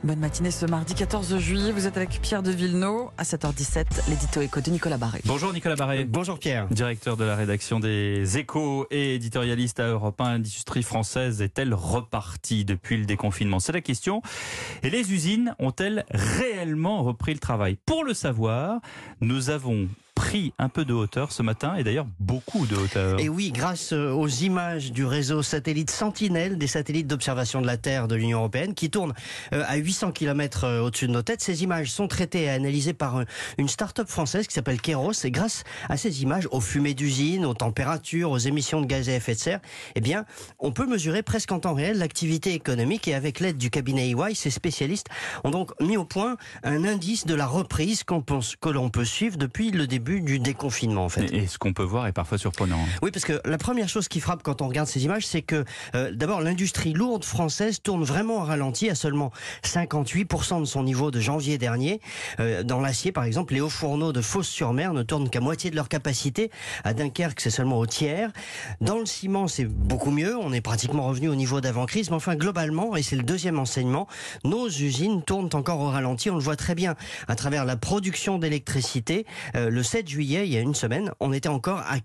Bonne matinée ce mardi 14 juillet. Vous êtes avec Pierre de Villeneuve à 7h17, l'édito éco de Nicolas Barré. Bonjour Nicolas Barré. Bonjour Pierre. Directeur de la rédaction des Échos et éditorialiste à Europe 1. L'industrie française est-elle repartie depuis le déconfinement? C'est la question. Et les usines ont-elles réellement repris le travail? Pour le savoir, nous avons pris un peu de hauteur ce matin, et d'ailleurs beaucoup de hauteur. Et oui, grâce aux images du réseau satellite Sentinelle, des satellites d'observation de la Terre de l'Union européenne, qui tournent à 800 km au-dessus de nos têtes. Ces images sont traitées et analysées par une start-up française qui s'appelle Kairos. Et grâce à ces images, aux fumées d'usines, aux températures, aux émissions de gaz à effet de serre, eh bien, on peut mesurer presque en temps réel l'activité économique. Et avec l'aide du cabinet EY, ces spécialistes ont donc mis au point un indice de la reprise que l'on peut suivre depuis le début du déconfinement, en fait. Et ce qu'on peut voir est parfois surprenant. Oui, parce que la première chose qui frappe quand on regarde ces images, c'est que d'abord l'industrie lourde française tourne vraiment au ralenti, à seulement 58% de son niveau de janvier dernier. Dans l'acier, par exemple, les hauts fourneaux de Fos-sur-Mer ne tournent qu'à moitié de leur capacité. À Dunkerque, c'est seulement au tiers. Dans le ciment, c'est beaucoup mieux. On est pratiquement revenu au niveau d'avant-crise. Mais enfin, globalement, et c'est le deuxième enseignement, nos usines tournent encore au ralenti. On le voit très bien à travers la production d'électricité. Le 7 juillet, il y a une semaine, on était encore à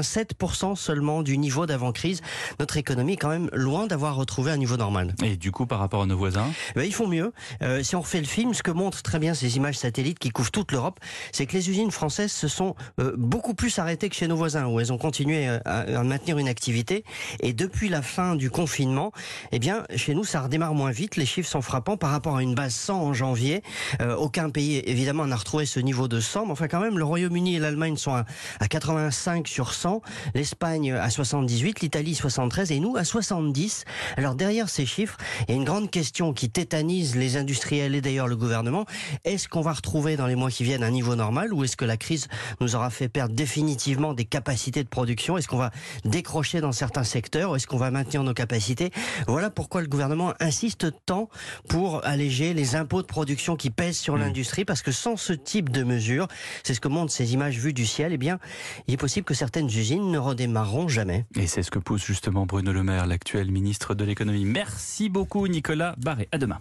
87% seulement du niveau d'avant-crise. Notre économie est quand même loin d'avoir retrouvé un niveau normal. Et du coup, par rapport à nos voisins, ils font mieux. Si on refait le film, ce que montrent très bien ces images satellites qui couvrent toute l'Europe, c'est que les usines françaises se sont beaucoup plus arrêtées que chez nos voisins, où elles ont continué à maintenir une activité. Et depuis la fin du confinement, eh bien, chez nous, ça redémarre moins vite. Les chiffres sont frappants par rapport à une base 100 en janvier. Aucun pays, évidemment, n'a retrouvé ce niveau de 100, mais enfin, quand même, le Royaume-Uni et l'Allemagne sont à 85 sur 100, l'Espagne à 78, l'Italie 73 et nous à 70. Alors derrière ces chiffres, il y a une grande question qui tétanise les industriels et d'ailleurs le gouvernement. Est-ce qu'on va retrouver dans les mois qui viennent un niveau normal ou est-ce que la crise nous aura fait perdre définitivement des capacités de production? Est-ce qu'on va décrocher dans certains secteurs ou est-ce qu'on va maintenir nos capacités? Voilà pourquoi le gouvernement insiste tant pour alléger les impôts de production qui pèsent sur l'industrie, parce que sans ce type de mesures, c'est ce que montrent ces images vues du ciel, eh bien, il est possible que certaines usines ne redémarreront jamais. Et c'est ce que pousse justement Bruno Le Maire, l'actuel ministre de l'économie. Merci beaucoup Nicolas Barré. À demain.